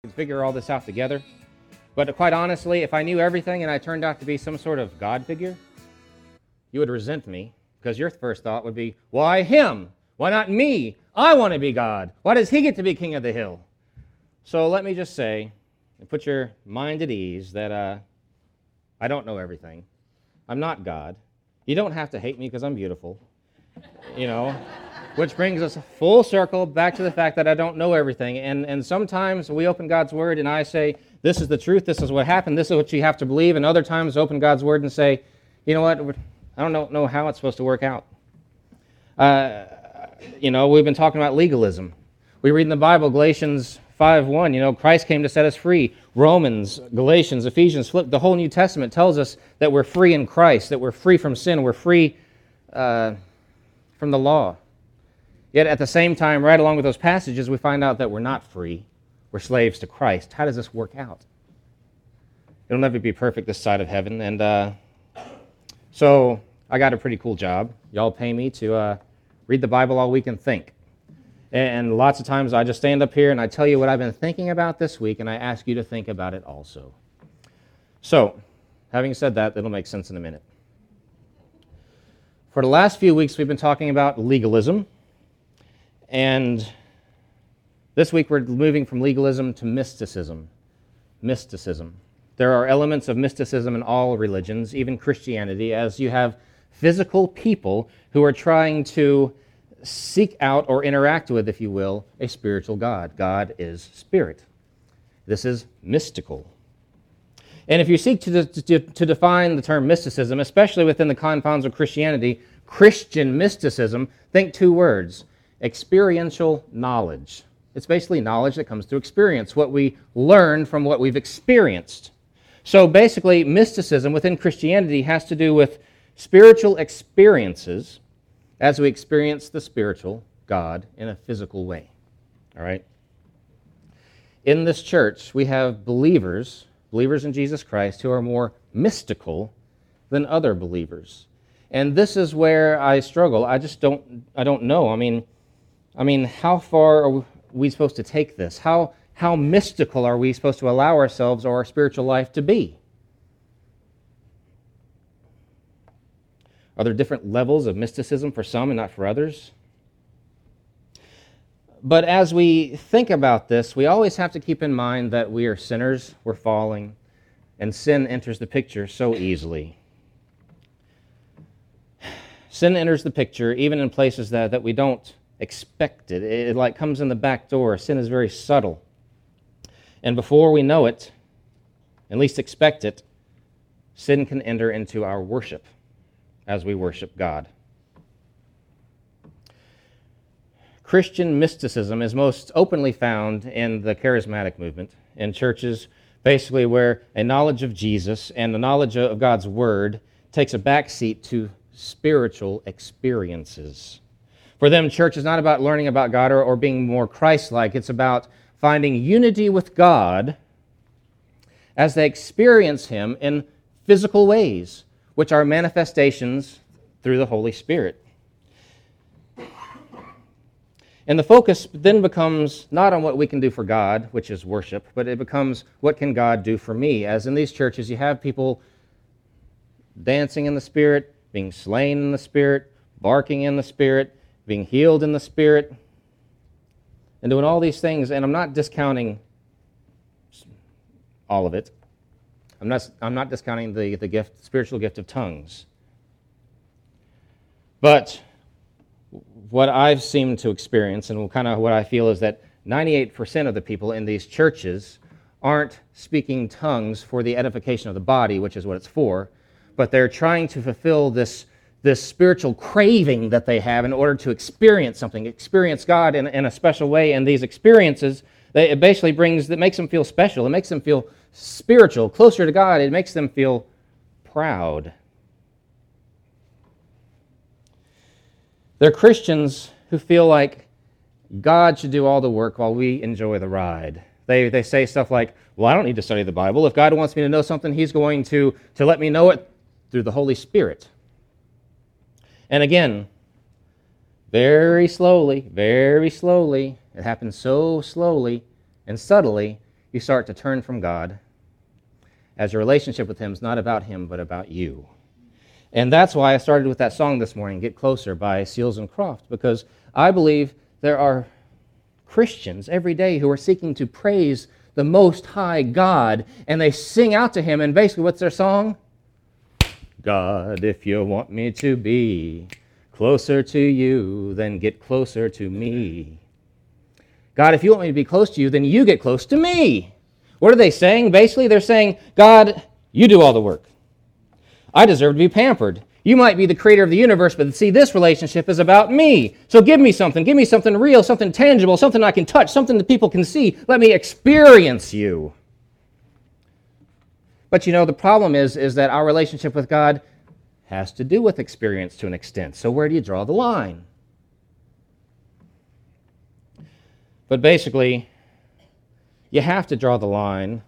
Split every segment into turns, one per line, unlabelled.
Figure all this out together. But quite honestly, if I knew everything and I turned out to be some sort of God figure, you would resent me, because your first thought would be, why him? Why not me? I want to be God. Why does he get to be king of the hill? So let me just say, and put your mind at ease, that I don't know everything. I'm not God. You don't have to hate me because I'm beautiful. Which brings us full circle back to the fact that I don't know everything. And sometimes we open God's Word and I say, this is the truth, this is what happened, this is what you have to believe. And other times open God's Word and say, you know what, I don't know how it's supposed to work out. We've been talking about legalism. We read in the Bible, Galatians 5:1, Christ came to set us free. Romans, Galatians, Ephesians, the whole New Testament tells us that we're free in Christ, that we're free from sin, we're free from the law. Yet at the same time, right along with those passages, we find out that we're not free. We're slaves to Christ. How does this work out? It'll never be perfect this side of heaven. And so I got a pretty cool job. Y'all pay me to read the Bible all week and think. And lots of times I just stand up here and I tell you what I've been thinking about this week, and I ask you to think about it also. So, having said that, it'll make sense in a minute. For the last few weeks, we've been talking about legalism. And this week we're moving from legalism to mysticism. Mysticism. There are elements of mysticism in all religions, even Christianity, as you have physical people who are trying to seek out or interact with, if you will, a spiritual God. God is spirit. This is mystical. And if you seek to define the term mysticism, especially within the confines of Christianity, Christian mysticism, think two words: experiential knowledge. It's basically knowledge that comes through experience, what we learn from what we've experienced. So basically, mysticism within Christianity has to do with spiritual experiences as we experience the spiritual God in a physical way. All right? In this church, we have believers in Jesus Christ, who are more mystical than other believers. And this is where I struggle. I don't know. I mean, how far are we supposed to take this? How mystical are we supposed to allow ourselves or our spiritual life to be? Are there different levels of mysticism for some and not for others? But as we think about this, we always have to keep in mind that we are sinners, we're falling, and sin enters the picture so easily. Sin enters the picture even in places that we don't expect it. It like comes in the back door. Sin is very subtle. And before we know it, at least expect it, sin can enter into our worship as we worship God. Christian mysticism is most openly found in the charismatic movement, in churches basically where a knowledge of Jesus and the knowledge of God's Word takes a backseat to spiritual experiences. For them, church is not about learning about God or being more Christ-like. It's about finding unity with God as they experience Him in physical ways, which are manifestations through the Holy Spirit. And the focus then becomes not on what we can do for God, which is worship, but it becomes, what can God do for me? As in these churches, you have people dancing in the Spirit, being slain in the Spirit, barking in the Spirit, being healed in the Spirit, and doing all these things. And I'm not discounting all of it. I'm not discounting the spiritual gift of tongues. But what I've seemed to experience, and kind of what I feel, is that 98% of the people in these churches aren't speaking tongues for the edification of the body, which is what it's for, but they're trying to fulfill this spiritual craving that they have in order to experience something, experience God in a special way. And these experiences, it basically makes them feel special. It makes them feel spiritual, closer to God. It makes them feel proud. They're Christians who feel like God should do all the work while we enjoy the ride. They say stuff like, well, I don't need to study the Bible. If God wants me to know something, He's going to let me know it through the Holy Spirit. And again, very slowly, it happens so slowly and subtly, you start to turn from God, as your relationship with Him is not about Him, but about you. And that's why I started with that song this morning, Get Closer by Seals and Croft, because I believe there are Christians every day who are seeking to praise the Most High God, and they sing out to Him, and basically what's their song? God, if you want me to be closer to you, then get closer to me. God, if you want me to be close to you, then you get close to me. What are they saying? Basically, they're saying, God, you do all the work. I deserve to be pampered. You might be the creator of the universe, but see, this relationship is about me. So give me something real, something tangible, something I can touch, something that people can see. Let me experience you. But the problem is that our relationship with God has to do with experience to an extent. So where do you draw the line? But basically, you have to draw the line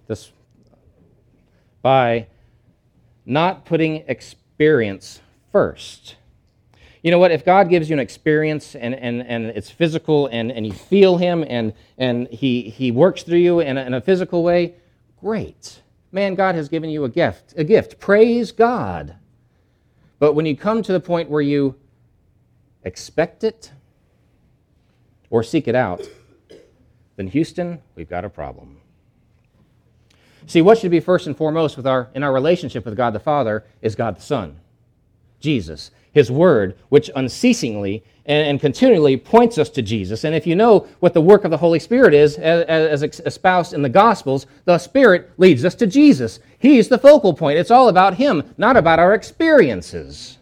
by not putting experience first. You know what? If God gives you an experience and it's physical and you feel Him and He works through you in a physical way, great. Man, God has given you a gift. Praise God. But when you come to the point where you expect it or seek it out, then Houston, we've got a problem. See, what should be first and foremost in our relationship with God the Father is God the Son, Jesus, His Word, which unceasingly and continually points us to Jesus. And if you know what the work of the Holy Spirit is, as espoused in the Gospels, the Spirit leads us to Jesus. He's the focal point. It's all about Him, not about our experiences.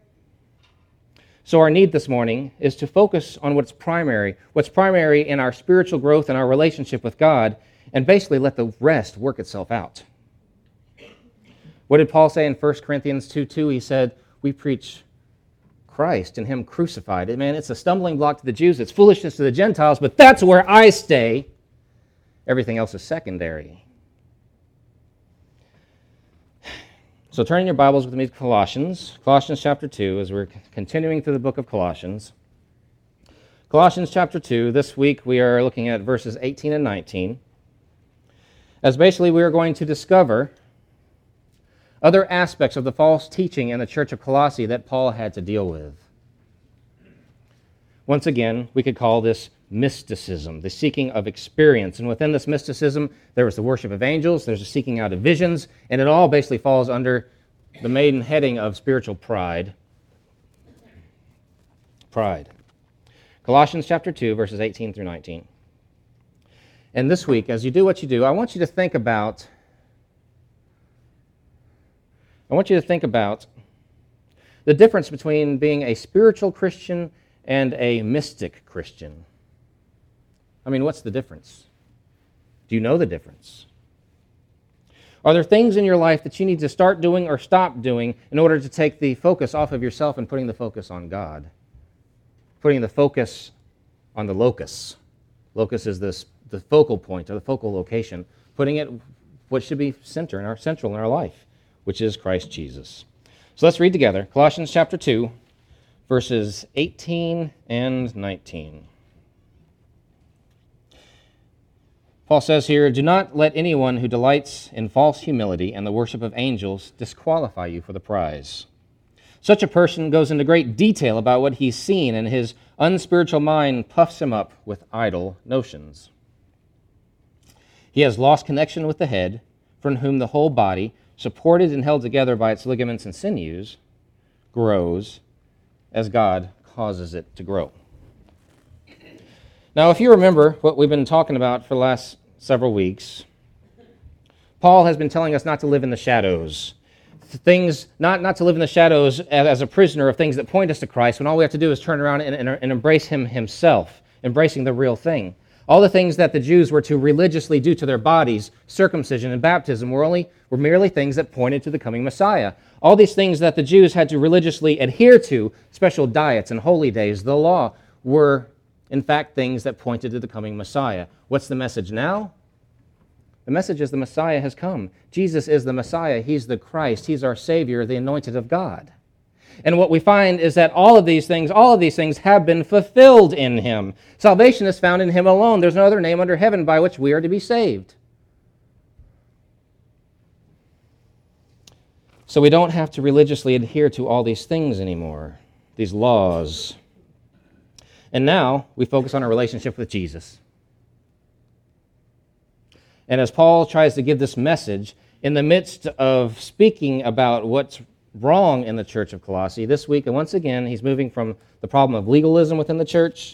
So our need this morning is to focus on what's primary in our spiritual growth and our relationship with God, and basically let the rest work itself out. What did Paul say in 1 Corinthians 2:2? He said, we preach Christ and Him crucified. Man, it's a stumbling block to the Jews. It's foolishness to the Gentiles, but that's where I stay. Everything else is secondary. So turn in your Bibles with me to Colossians chapter 2, as we're continuing through the book of Colossians. Colossians chapter 2, this week we are looking at verses 18 and 19, as basically we are going to discover other aspects of the false teaching in the church of Colossae that Paul had to deal with. Once again, we could call this mysticism, the seeking of experience. And within this mysticism, there was the worship of angels, there's a seeking out of visions, and it all basically falls under the main heading of spiritual pride. Pride. Colossians chapter 2, verses 18 through 19. And this week, as you do what you do, I want you to think about the difference between being a spiritual Christian and a mystic Christian. I mean, what's the difference? Do you know the difference? Are there things in your life that you need to start doing or stop doing in order to take the focus off of yourself and putting the focus on God? Putting the focus on the locus. Locus is the focal point or the focal location. Putting it what should be central in our life, which is Christ Jesus. So let's read together Colossians chapter 2, verses 18 and 19. Paul says here, do not let anyone who delights in false humility and the worship of angels disqualify you for the prize. Such a person goes into great detail about what he's seen, and his unspiritual mind puffs him up with idle notions. He has lost connection with the head, from whom the whole body, supported and held together by its ligaments and sinews, grows as God causes it to grow. Now, if you remember what we've been talking about for the last several weeks, Paul has been telling us not to live in the shadows. Things, not to live in the shadows as a prisoner of things that point us to Christ, when all we have to do is turn around and embrace Him Himself, embracing the real thing. All the things that the Jews were to religiously do to their bodies, circumcision and baptism, were merely things that pointed to the coming Messiah. All these things that the Jews had to religiously adhere to, special diets and holy days, the law, were in fact things that pointed to the coming Messiah. What's the message now? The message is the Messiah has come. Jesus is the Messiah. He's the Christ. He's our Savior, the anointed of God. And what we find is that all of these things have been fulfilled in Him. Salvation is found in Him alone. There's no other name under heaven by which we are to be saved. So we don't have to religiously adhere to all these things anymore, these laws. And now we focus on our relationship with Jesus. And as Paul tries to give this message, in the midst of speaking about what's wrong in the church of Colossae this week, and once again, he's moving from the problem of legalism within the church,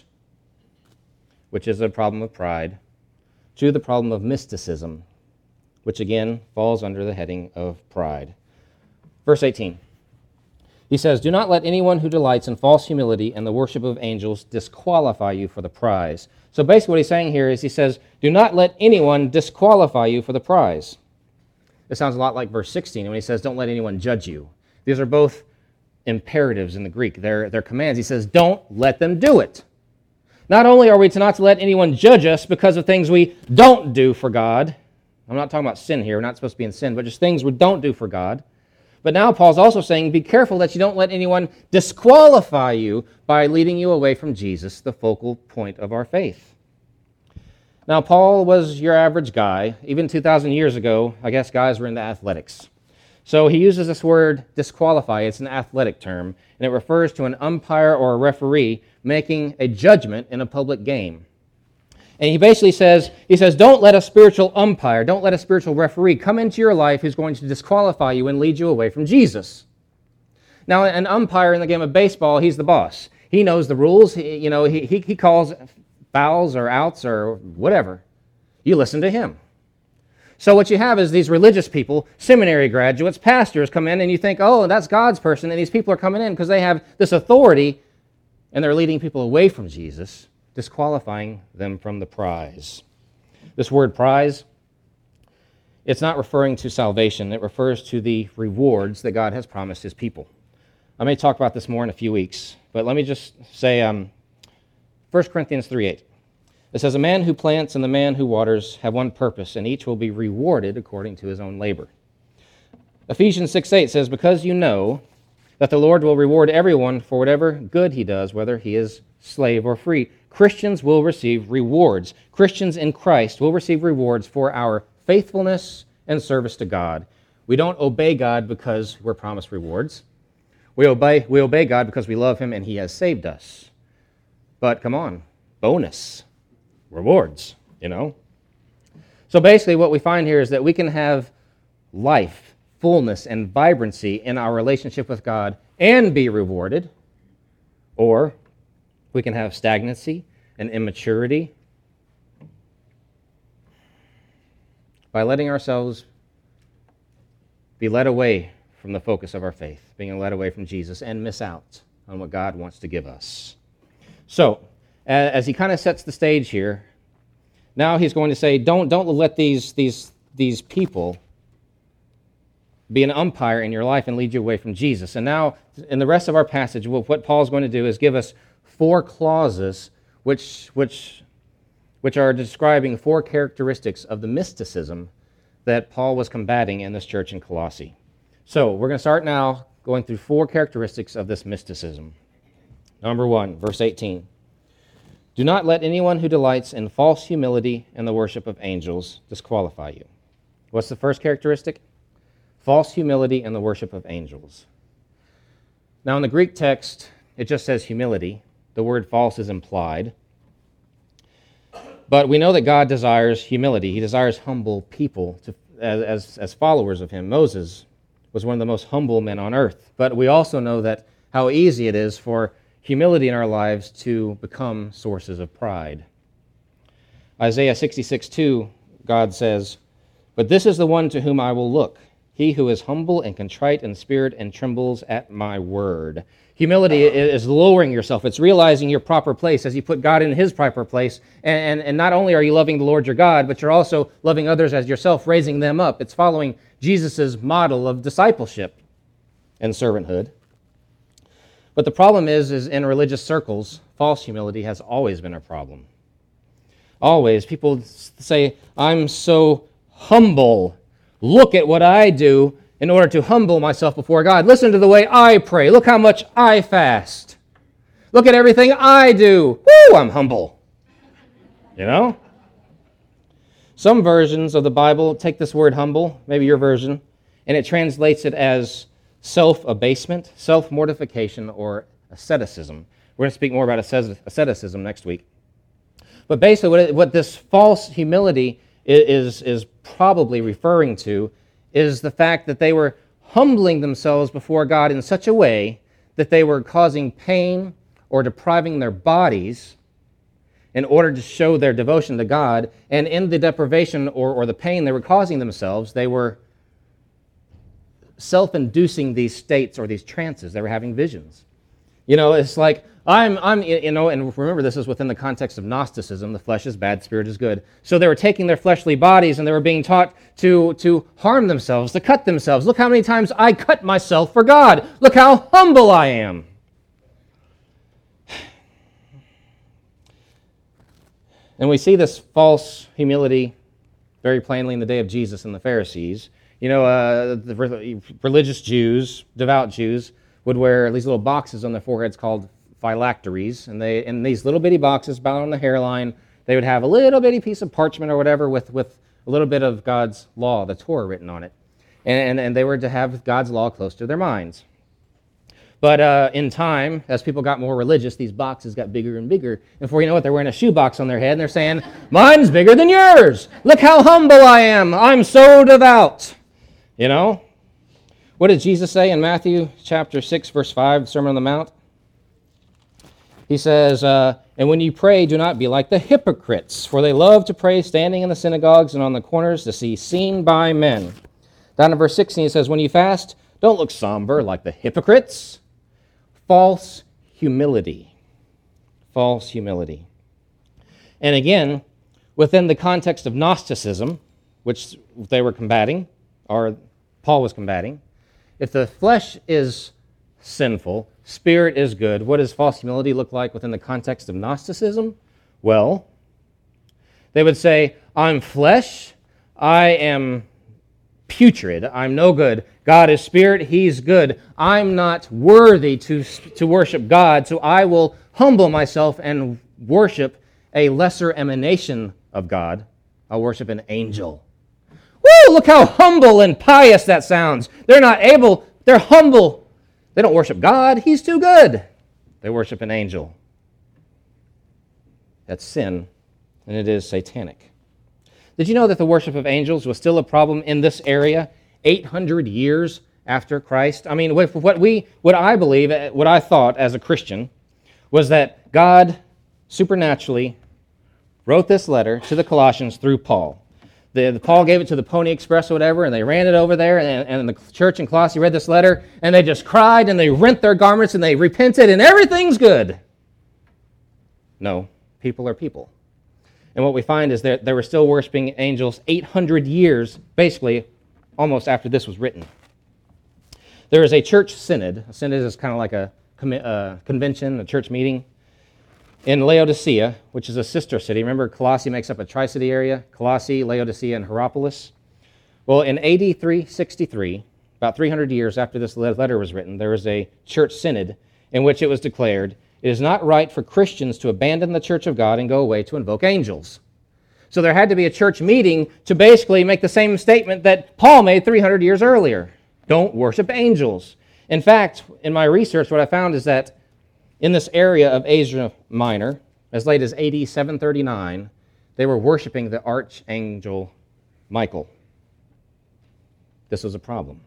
which is a problem of pride, to the problem of mysticism, which again falls under the heading of pride. Verse 18, he says, "Do not let anyone who delights in false humility and the worship of angels disqualify you for the prize." So basically what he's saying here is he says, do not let anyone disqualify you for the prize. This sounds a lot like verse 16 when he says, don't let anyone judge you. These are both imperatives in the Greek. They're commands. He says, don't let them do it. Not only are we not to let anyone judge us because of things we don't do for God. I'm not talking about sin here. We're not supposed to be in sin, but just things we don't do for God. But now Paul's also saying, be careful that you don't let anyone disqualify you by leading you away from Jesus, the focal point of our faith. Now, Paul was your average guy. Even 2,000 years ago, I guess guys were into athletics. So he uses this word disqualify. It's an athletic term, and it refers to an umpire or a referee making a judgment in a public game. And he basically says, don't let a spiritual umpire, don't let a spiritual referee come into your life who's going to disqualify you and lead you away from Jesus. Now, an umpire in the game of baseball, he's the boss. He knows the rules. He calls fouls or outs or whatever. You listen to him. So what you have is these religious people, seminary graduates, pastors come in, and you think, oh, that's God's person, and these people are coming in because they have this authority, and they're leading people away from Jesus, disqualifying them from the prize. This word prize, it's not referring to salvation. It refers to the rewards that God has promised his people. I may talk about this more in a few weeks, but let me just say 1 Corinthians 3:8. It says, a man who plants and the man who waters have one purpose, and each will be rewarded according to his own labor. Ephesians 6:8 says, because you know that the Lord will reward everyone for whatever good he does, whether he is slave or free. Christians will receive rewards. Christians in Christ will receive rewards for our faithfulness and service to God. We don't obey God because we're promised rewards. We obey God because we love him and he has saved us. But come on, bonus, rewards, So basically what we find here is that we can have life, fullness, and vibrancy in our relationship with God and be rewarded, or we can have stagnancy and immaturity by letting ourselves be led away from the focus of our faith, being led away from Jesus, and miss out on what God wants to give us. So, as he kind of sets the stage here, now he's going to say, don't let these people be an umpire in your life and lead you away from Jesus. And now, in the rest of our passage, what Paul's going to do is give us 4 clauses which are describing 4 characteristics of the mysticism that Paul was combating in this church in Colossae. So, we're going to start now going through 4 characteristics of this mysticism. Number 1, verse 18. Do not let anyone who delights in false humility and the worship of angels disqualify you. What's the first characteristic? False humility and the worship of angels. Now in the Greek text, it just says humility. The word false is implied. But we know that God desires humility. He desires humble people as followers of him. Moses was one of the most humble men on earth. But we also know that how easy it is for humility in our lives to become sources of pride. Isaiah 66:2, God says, but this is the one to whom I will look, he who is humble and contrite in spirit and trembles at my word. Humility is lowering yourself. It's realizing your proper place as you put God in his proper place. And not only are you loving the Lord your God, but you're also loving others as yourself, raising them up. It's following Jesus' model of discipleship and servanthood. But the problem is in religious circles, false humility has always been a problem. Always. People say, I'm so humble. Look at what I do in order to humble myself before God. Listen to the way I pray. Look how much I fast. Look at everything I do. Woo, I'm humble. Some versions of the Bible take this word humble, maybe your version, and it translates it as self-abasement, self-mortification, or asceticism. We're going to speak more about asceticism next week. But basically what this false humility is probably referring to is the fact that they were humbling themselves before God in such a way that they were causing pain or depriving their bodies in order to show their devotion to God. And in the deprivation or the pain they were causing themselves, they were self-inducing these states or these trances. They were having visions. It's like, and remember, this is within the context of Gnosticism. The flesh is bad, spirit is good. So they were taking their fleshly bodies and they were being taught to harm themselves, to cut themselves. Look how many times I cut myself for God. Look how humble I am. And we see this false humility very plainly in the day of Jesus and the Pharisees. The religious Jews, devout Jews, would wear these little boxes on their foreheads called phylacteries, and in these little bitty boxes bound on the hairline, they would have a little bitty piece of parchment or whatever with a little bit of God's law, the Torah, written on it. And they were to have God's law close to their minds. But in time, as people got more religious, these boxes got bigger and bigger. And before you know it, they're wearing a shoebox on their head, and they're saying, mine's bigger than yours. Look how humble I am. I'm so devout. What did Jesus say in Matthew chapter 6, verse 5, the Sermon on the Mount? He says, and when you pray, do not be like the hypocrites, for they love to pray standing in the synagogues and on the corners to be seen by men. Down in verse 16, he says, when you fast, don't look somber like the hypocrites. False humility. False humility. And again, within the context of Gnosticism, which they were combating, or Paul was combating, if the flesh is sinful, spirit is good, what does false humility look like within the context of Gnosticism? Well, they would say, I'm flesh, I am putrid, I'm no good. God is spirit, he's good. I'm not worthy to worship God, so I will humble myself and worship a lesser emanation of God. I'll worship an angel. Woo! Look how humble and pious that sounds. They're humble. They don't worship God. He's too good. They worship an angel. That's sin, and it is satanic. Did you know that the worship of angels was still a problem in this area 800 years after Christ? I mean, what I thought as a Christian was that God supernaturally wrote this letter to the Colossians through Paul. Paul gave it to the Pony Express or whatever, and they ran it over there, and the church in Colossae read this letter, and they just cried, and they rent their garments, and they repented, and everything's good. No, people are people. And what we find is that they were still worshiping angels 800 years, basically, almost after this was written. There is a church synod. A synod is kind of like a convention, a church meeting, in Laodicea, which is a sister city. Remember, Colossae makes up a tri-city area, Colossae, Laodicea, and Hierapolis. Well, in AD 363, about 300 years after this letter was written, there was a church synod in which it was declared, it is not right for Christians to abandon the church of God and go away to invoke angels. So there had to be a church meeting to basically make the same statement that Paul made 300 years earlier. Don't worship angels. In fact, in my research, what I found is that in this area of Asia Minor, as late as AD 739, they were worshiping the archangel Michael. This was a problem.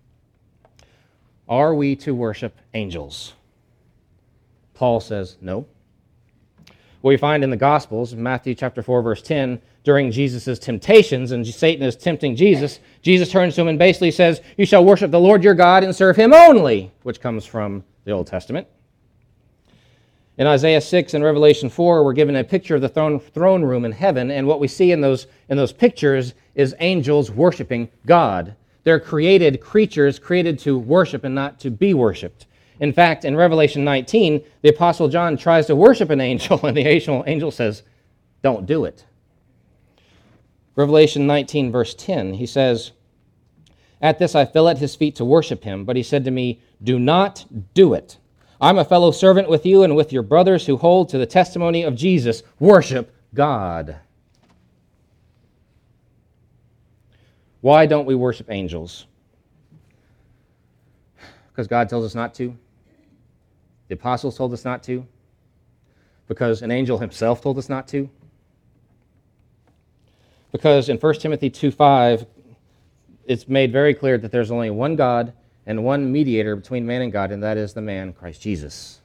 Are we to worship angels? Paul says no. What we find in the Gospels, Matthew chapter 4, verse 10, during Jesus' temptations, and Satan is tempting Jesus, Jesus turns to him and basically says, you shall worship the Lord your God and serve him only, which comes from the Old Testament. In Isaiah 6 and Revelation 4, we're given a picture of the throne room in heaven, and what we see in those pictures is angels worshiping God. They're created creatures, created to worship and not to be worshipped. In fact, in Revelation 19, the Apostle John tries to worship an angel, and the angel says, don't do it. Revelation 19, verse 10, he says, at this I fell at his feet to worship him, but he said to me, do not do it. I'm a fellow servant with you and with your brothers who hold to the testimony of Jesus. Worship God. Why don't we worship angels? Because God tells us not to. The apostles told us not to. Because an angel himself told us not to. Because in 1 Timothy 2:5, it's made very clear that there's only one God and one mediator between man and God, and that is the man, Christ Jesus.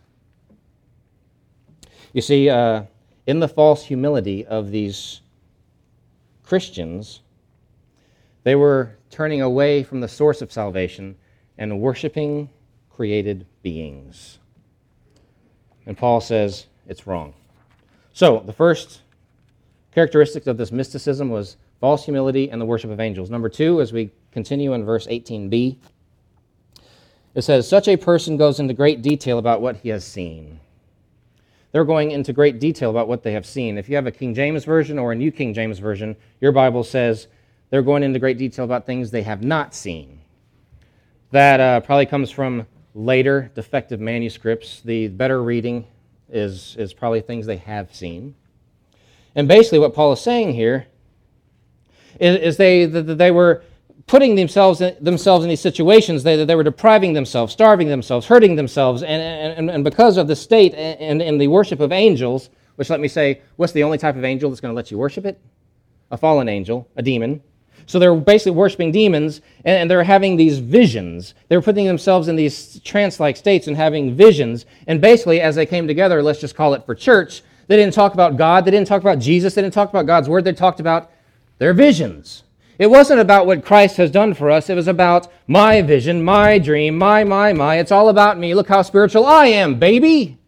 You see, in the false humility of these Christians, they were turning away from the source of salvation and worshiping created beings. And Paul says it's wrong. So, the first characteristic of this mysticism was false humility and the worship of angels. Number 2, as we continue in verse 18b, it says, such a person goes into great detail about what he has seen. They're going into great detail about what they have seen. If you have a King James Version or a New King James Version, your Bible says they're going into great detail about things they have not seen. That probably comes from later defective manuscripts. The better reading is probably things they have seen. And basically what Paul is saying here is they were putting themselves in these situations. They were depriving themselves, starving themselves, hurting themselves, and because of the state and the worship of angels, which, let me say, what's the only type of angel that's going to let you worship it? A fallen angel, a demon. So they're basically worshiping demons, and they're having these visions. They're putting themselves in these trance-like states and having visions. And basically, as they came together, let's just call it for church, they didn't talk about God, they didn't talk about Jesus, they didn't talk about God's Word, they talked about their visions. It wasn't about what Christ has done for us, it was about my vision, my dream, my. It's all about me. Look how spiritual I am, baby!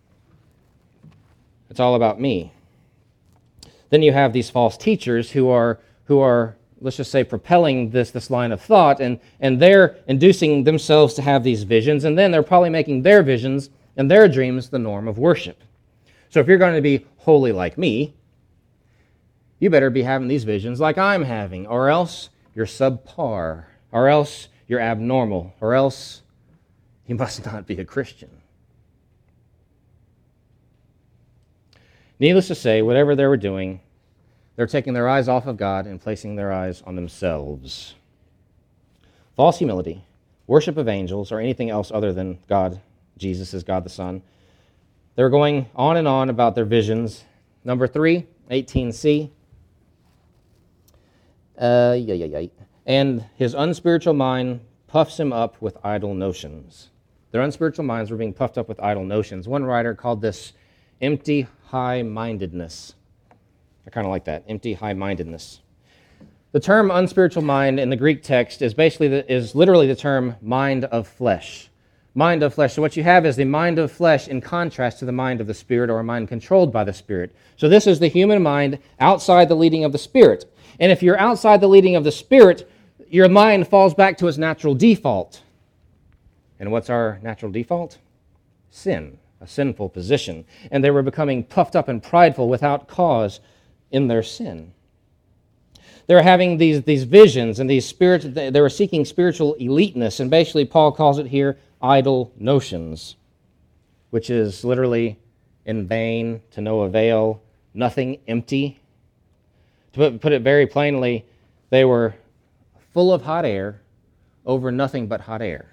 It's all about me. Then you have these false teachers who are let's just say, propelling this line of thought, and they're inducing themselves to have these visions, and then they're probably making their visions and their dreams the norm of worship. So if you're going to be holy like me, you better be having these visions like I'm having, or else you're subpar, or else you're abnormal, or else you must not be a Christian. Needless to say, whatever they were doing, they're taking their eyes off of God and placing their eyes on themselves. False humility, worship of angels, or anything else other than God, Jesus is God the Son. They're going on and on about their visions. Number 3, 18c. And his unspiritual mind puffs him up with idle notions. Their unspiritual minds were being puffed up with idle notions. One writer called this empty high-mindedness. I kind of like that, empty high-mindedness. The term unspiritual mind in the Greek text is literally the term mind of flesh. Mind of flesh. So what you have is the mind of flesh in contrast to the mind of the Spirit, or a mind controlled by the Spirit. So this is the human mind outside the leading of the Spirit. And if you're outside the leading of the Spirit, your mind falls back to its natural default. And what's our natural default? Sin, a sinful position. And they were becoming puffed up and prideful without cause in their sin. They were having these visions and they were seeking spiritual eliteness, and basically Paul calls it here idle notions, which is literally in vain, to no avail, nothing, empty. To put it very plainly, they were full of hot air over nothing but hot air.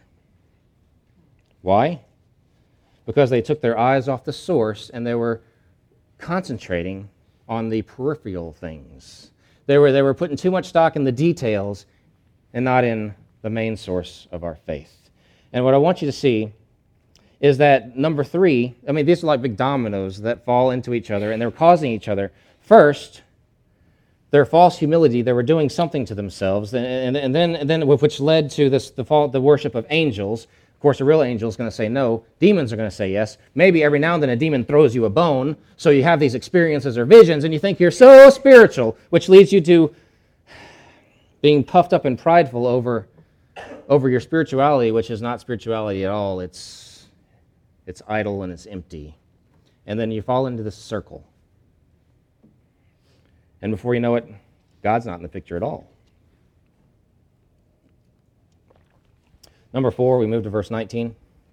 Why? Because they took their eyes off the source and they were concentrating on the peripheral things. They were putting too much stock in the details and not in the main source of our faith. And what I want you to see is that number 3, these are like big dominoes that fall into each other, and they're causing each other. First, their false humility, they were doing something to themselves, and then which led to the worship of angels. Of course, a real angel is going to say no. Demons are going to say yes. Maybe every now and then a demon throws you a bone, so you have these experiences or visions, and you think you're so spiritual, which leads you to being puffed up and prideful over your spirituality, which is not spirituality at all. It's idle and it's empty. And then you fall into this circle. And before you know it, God's not in the picture at all. Number 4, we move to verse 19.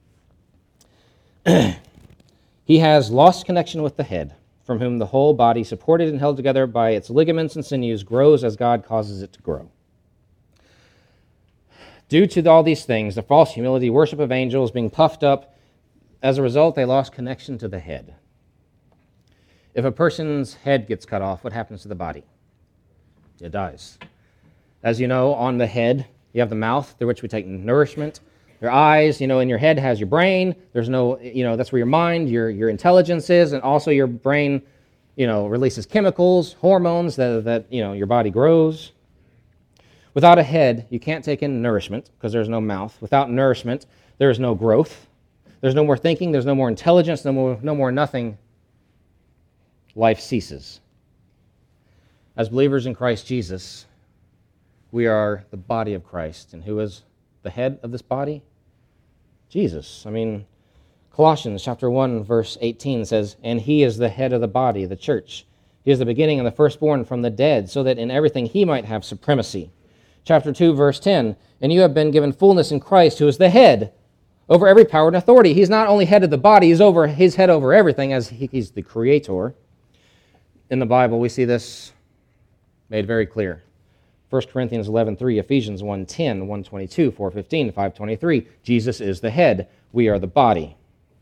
He has lost connection with the head, from whom the whole body, supported and held together by its ligaments and sinews, grows as God causes it to grow. Due to all these things, the false humility, worship of angels, being puffed up, as a result, they lost connection to the head. If a person's head gets cut off, what happens to the body? It dies. As you know, on the head, you have the mouth through which we take nourishment. Your eyes, in your head has your brain. There's no, that's where your mind, your intelligence is, and also your brain, releases chemicals, hormones that your body grows. Without a head, you can't take in nourishment because there's no mouth. Without nourishment, there is no growth. There's no more thinking. There's no more intelligence. No more nothing. Life ceases. As believers in Christ Jesus, we are the body of Christ. And who is the head of this body? Jesus. Colossians chapter 1, verse 18 says, "And he is the head of the body, the church. He is the beginning and the firstborn from the dead, so that in everything he might have supremacy." Chapter 2, verse 10, "And you have been given fullness in Christ, who is the head over every power and authority." He's not only head of the body, he's head over everything, as he's the creator. In the Bible, we see this made very clear. 1 Corinthians 11:3, Ephesians 1:10, 1:22, 4:15, 5:23. Jesus is the head. We are the body.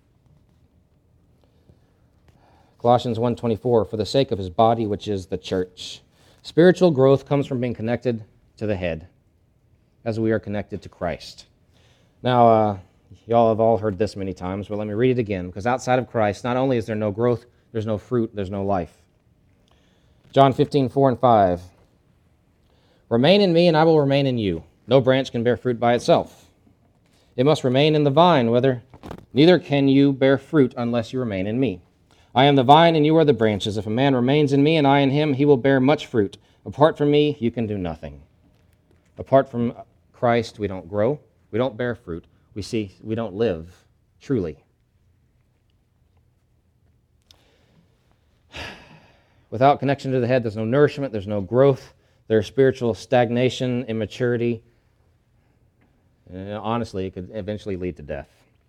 Colossians 1:24, "For the sake of his body, which is the church." Spiritual growth comes from being connected to the head, as we are connected to Christ. Now, y'all have all heard this many times, but let me read it again, because outside of Christ, not only is there no growth, there's no fruit, there's no life. John 15:4 and 5. "Remain in me, and I will remain in you. No branch can bear fruit by itself. It must remain in the vine, neither can you bear fruit unless you remain in me. I am the vine, and you are the branches. If a man remains in me, and I in him, he will bear much fruit. Apart from me, you can do nothing." Apart from Christ, we don't grow, we don't bear fruit, we don't live truly. Without connection to the head, there's no nourishment, there's no growth, there's spiritual stagnation, immaturity. And honestly, it could eventually lead to death.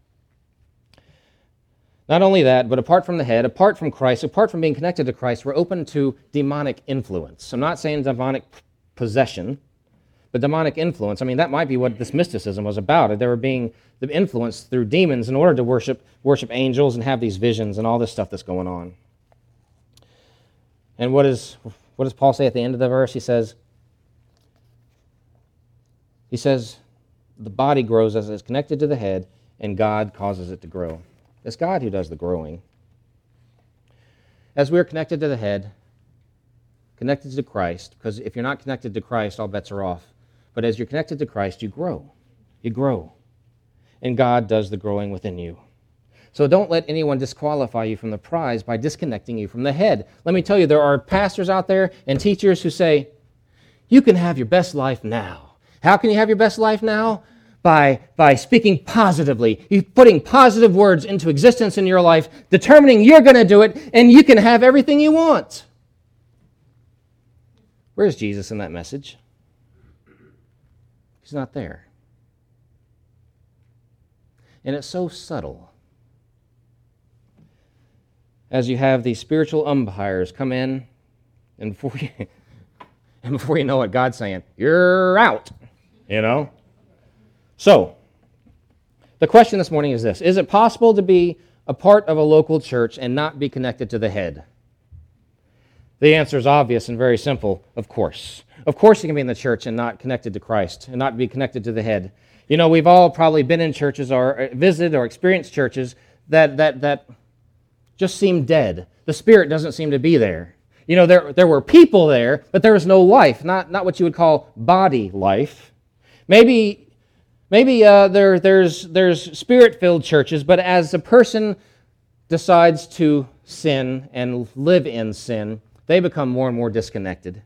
Not only that, but apart from the head, apart from Christ, apart from being connected to Christ, we're open to demonic influence. I'm not saying demonic possession, but demonic influence. That might be what this mysticism was about. They were being influenced through demons in order to worship angels and have these visions and all this stuff that's going on. And what does Paul say at the end of the verse? He says, the body grows as it's connected to the head, and God causes it to grow. It's God who does the growing. As we are connected to the head, connected to Christ, because if you're not connected to Christ, all bets are off. But as you're connected to Christ, you grow. You grow. And God does the growing within you. So don't let anyone disqualify you from the prize by disconnecting you from the head. Let me tell you, there are pastors out there and teachers who say, you can have your best life now. How can you have your best life now? By speaking positively. You're putting positive words into existence in your life, determining you're going to do it, and you can have everything you want. Where's Jesus in that message? He's not there. And it's so subtle. As you have these spiritual umpires come in, and before you know it, God's saying, you're out, So, the question this morning is this: is it possible to be a part of a local church and not be connected to the head? The answer is obvious and very simple, of course. Of course you can be in the church and not connected to Christ and not be connected to the head. We've all probably been in churches or visited or experienced churches that just seem dead. The Spirit doesn't seem to be there. There were people there, but there was no life, not what you would call body life. Maybe there's Spirit-filled churches, but as a person decides to sin and live in sin, they become more and more disconnected.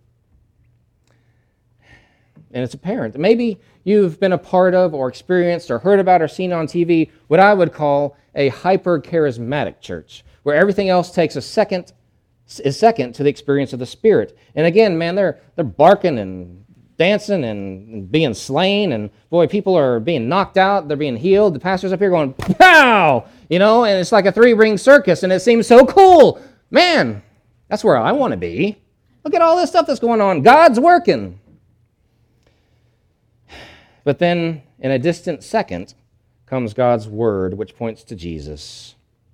And it's apparent. Maybe you've been a part of or experienced or heard about or seen on TV what I would call a hyper-charismatic church, where everything else takes is second to the experience of the Spirit. And again, man, they're barking and dancing and being slain, and boy, people are being knocked out, they're being healed. The pastor's up here going, pow! And it's like a three-ring circus, and it seems so cool. Man, that's where I want to be. Look at all this stuff that's going on. God's working. But then, in a distant second, comes God's word, which points to Jesus.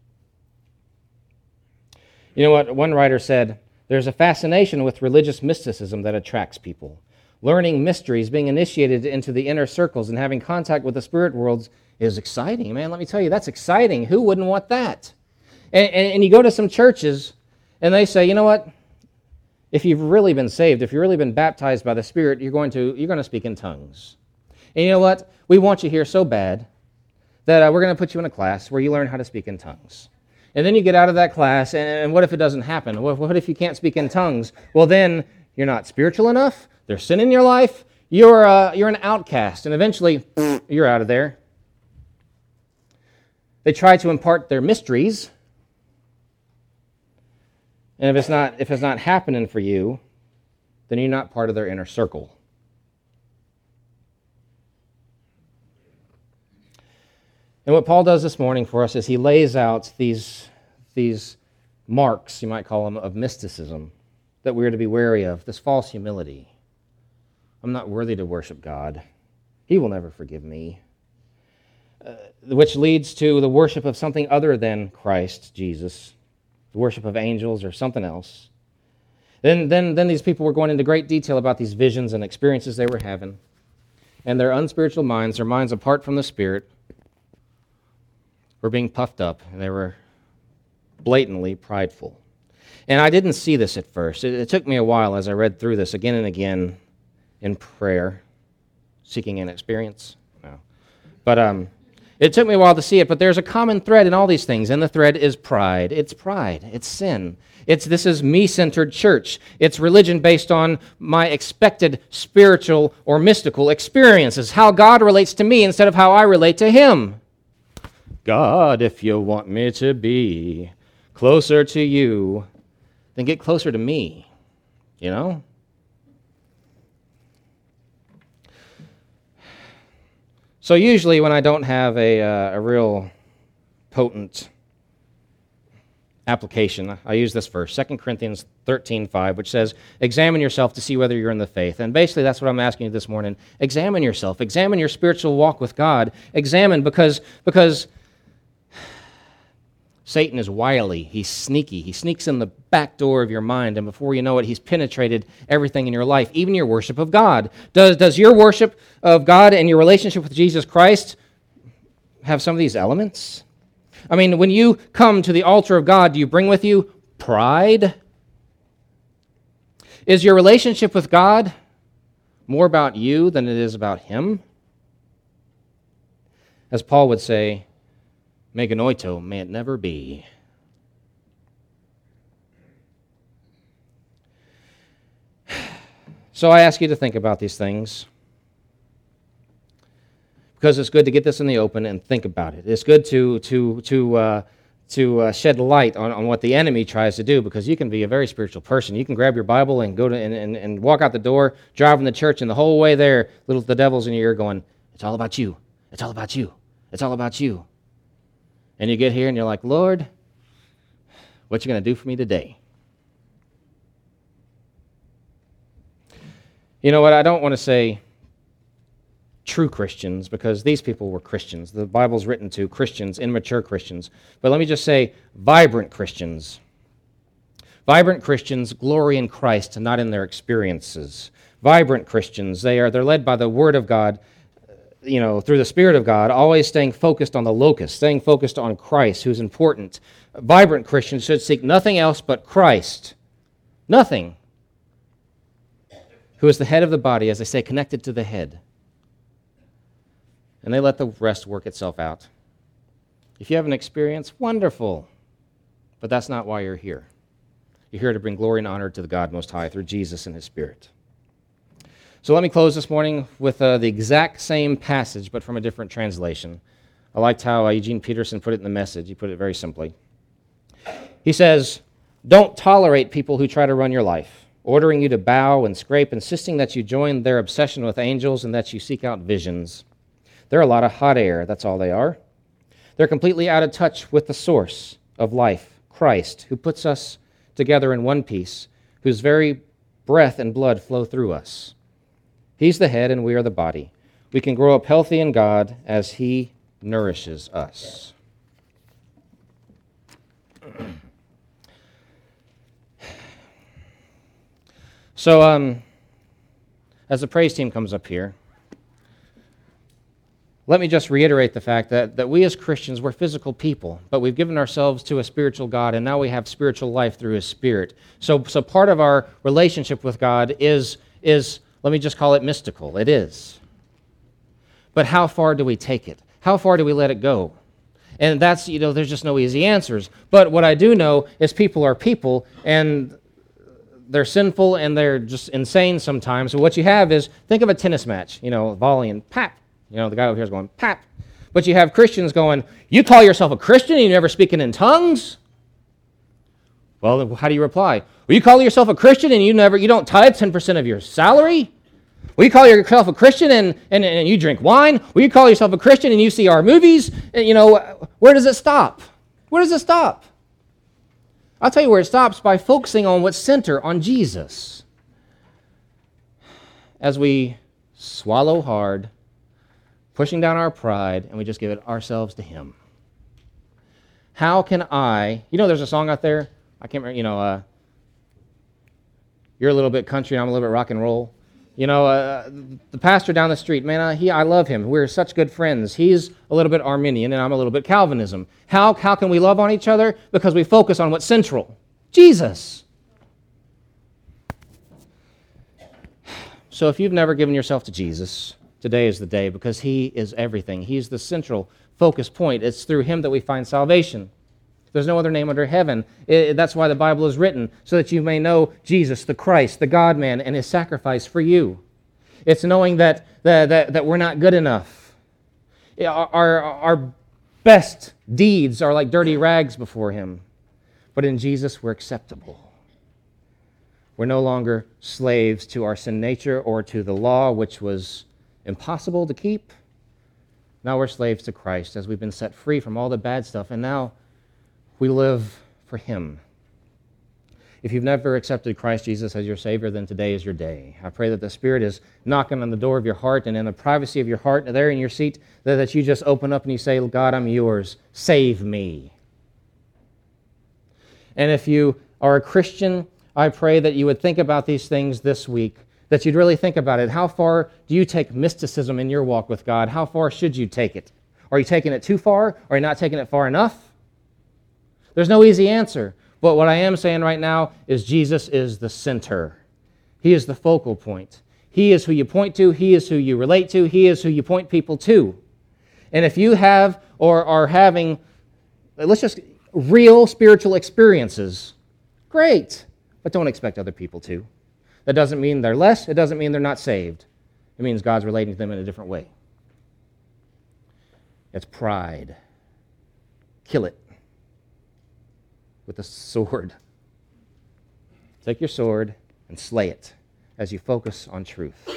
You know what? One writer said, there's a fascination with religious mysticism that attracts people. Learning mysteries, being initiated into the inner circles, and having contact with the spirit worlds is exciting. Man, let me tell you, that's exciting. Who wouldn't want that? And you go to some churches, and they say, you know what? If you've really been saved, if you've really been baptized by the Spirit, you're going to speak in tongues. And you know what? We want you here so bad that we're going to put you in a class where you learn how to speak in tongues. And then you get out of that class, and what if it doesn't happen? What if you can't speak in tongues? Well, then you're not spiritual enough. There's sin in your life. You're an outcast, and eventually you're out of there. They try to impart their mysteries, and if it's not happening for you, then you're not part of their inner circle. And what Paul does this morning for us is he lays out these marks, you might call them, of mysticism that we are to be wary of, this false humility. I'm not worthy to worship God. He will never forgive me. Which leads to the worship of something other than Christ, Jesus, the worship of angels or something else. Then these people were going into great detail about these visions and experiences they were having. And their unspiritual minds, their minds apart from the Spirit, were being puffed up, and they were blatantly prideful. And I didn't see this at first. It took me a while as I read through this again and again in prayer, seeking an experience. No. But it took me a while to see it, but there's a common thread in all these things, and the thread is pride. It's pride. It's sin. This is me-centered church. It's religion based on my expected spiritual or mystical experiences, how God relates to me instead of how I relate to Him. God, if you want me to be closer to you, then get closer to me, you know? So usually when I don't have a real potent application, I use this verse, 2 Corinthians 13:5, which says, examine yourself to see whether you're in the faith. And basically that's what I'm asking you this morning. Examine yourself. Examine your spiritual walk with God. Examine because Satan is wily. He's sneaky. He sneaks in the back door of your mind, and before you know it, he's penetrated everything in your life, even your worship of God. Does your worship of God and your relationship with Jesus Christ have some of these elements? I mean, when you come to the altar of God, do you bring with you pride? Is your relationship with God more about you than it is about Him? As Paul would say, meganoito, may it never be. So I ask you to think about these things, because it's good to get this in the open and think about it. It's good to shed light on what the enemy tries to do, because you can be a very spiritual person. You can grab your Bible and go to and walk out the door, driving the church, and the whole way there, the devil's in your ear going, it's all about you. It's all about you. It's all about you. And you get here and you're like, Lord, what you going to do for me today? You know what? I don't want to say true Christians, because these people were Christians. The Bible's written to Christians, immature Christians. But let me just say vibrant Christians. Vibrant Christians glory in Christ, not in their experiences. Vibrant Christians, they're led by the Word of God, through the Spirit of God, always staying focused on the locus, staying focused on Christ, who's important. Vibrant Christians should seek nothing else but Christ. Nothing. Who is the head of the body, as they say, connected to the head. And they let the rest work itself out. If you have an experience, wonderful. But that's not why you're here. You're here to bring glory and honor to the God Most High through Jesus and His Spirit. So let me close this morning with the exact same passage, but from a different translation. I liked how Eugene Peterson put it in the Message. He put it very simply. He says, don't tolerate people who try to run your life, ordering you to bow and scrape, insisting that you join their obsession with angels and that you seek out visions. They're a lot of hot air, that's all they are. They're completely out of touch with the source of life, Christ, who puts us together in one piece, whose very breath and blood flow through us. He's the head and we are the body. we can grow up healthy in God as He nourishes us. So, as the praise team comes up here, let me just reiterate the fact that we as Christians, we're physical people, but we've given ourselves to a spiritual God, and now we have spiritual life through His Spirit. So part of our relationship with God is, let me just call it mystical. It is. But how far do we take it? How far do we let it go? And that's, there's just no easy answers. But what I do know is people are people, and they're sinful, and they're just insane sometimes. So what you have is, think of a tennis match, volley and pap. The guy over here is going, pap. But you have Christians going, you call yourself a Christian and you're never speaking in tongues? Well, how do you reply? Well, you call yourself a Christian and you don't tithe 10% of your salary? Will you call yourself a Christian and you drink wine? Will you call yourself a Christian and you see our movies? Where does it stop? Where does it stop? I'll tell you where it stops, by focusing on what's center, on Jesus. As we swallow hard, pushing down our pride, and we just give it ourselves to Him. How can there's a song out there, I can't remember, you're a little bit country and I'm a little bit rock and roll. The pastor down the street, man, I love him. We're such good friends. He's a little bit Arminian and I'm a little bit Calvinism. How can we love on each other? Because we focus on what's central. Jesus. So if you've never given yourself to Jesus, today is the day, because He is everything. He's the central focus point. It's through Him that we find salvation. There's no other name under heaven. That's why the Bible is written, so that you may know Jesus, the Christ, the God-man, and His sacrifice for you. It's knowing that we're not good enough. Our best deeds are like dirty rags before Him. But in Jesus, we're acceptable. We're no longer slaves to our sin nature or to the law, which was impossible to keep. Now we're slaves to Christ, as we've been set free from all the bad stuff, and now we live for Him. If you've never accepted Christ Jesus as your Savior, then today is your day. I pray that the Spirit is knocking on the door of your heart, and in the privacy of your heart, there in your seat, that you just open up and you say, God, I'm yours. Save me. And if you are a Christian, I pray that you would think about these things this week, that you'd really think about it. How far do you take mysticism in your walk with God? How far should you take it? Are you taking it too far? Are you not taking it far enough? There's no easy answer. But what I am saying right now is Jesus is the center. He is the focal point. He is who you point to. He is who you relate to. He is who you point people to. And if you have or are having, real spiritual experiences, great. But don't expect other people to. That doesn't mean they're less. It doesn't mean they're not saved. It means God's relating to them in a different way. It's pride. Kill it with a sword. Take your sword and slay it as you focus on truth.